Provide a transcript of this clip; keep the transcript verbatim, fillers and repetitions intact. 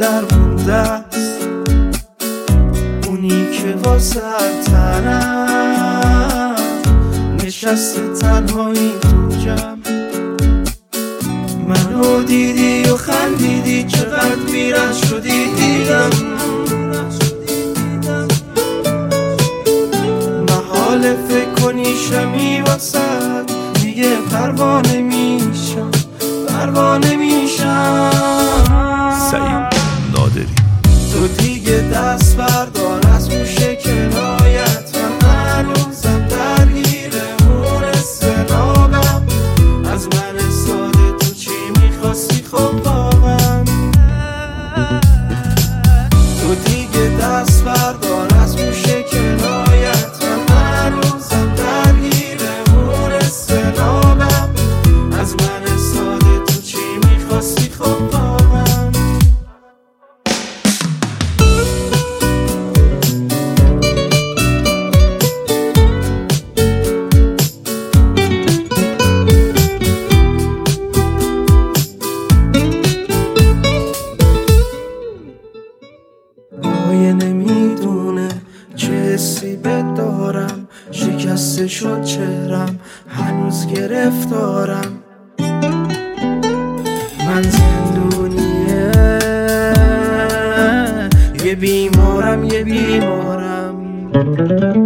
در مونده است، اونی که واسه تنم نشسته تنهایی تو جمع. منو دیدی و خندیدی، چقدر بی‌رحم شدی دیدم. محاله فکر کنی شمی واسد، دیگه پروانه میشم پروانه میشم. سعید نادری. تو دیگه دست بردار از موشه کنایت، من هنوزم درگیر اون استرابم. از من ساده تو چی میخواستی خب واقعا؟ تو دیگه دست بردار از موشه کنایت، من هنوزم درگیر اون استرابم. از من ساده تو چی میخواستی خب واقعا؟ نمیدونه چه حسی بهت دارم، شکسته شد چهرم هنوز گرفتارم. من زندونیه یه بیمارم یه بیمارم.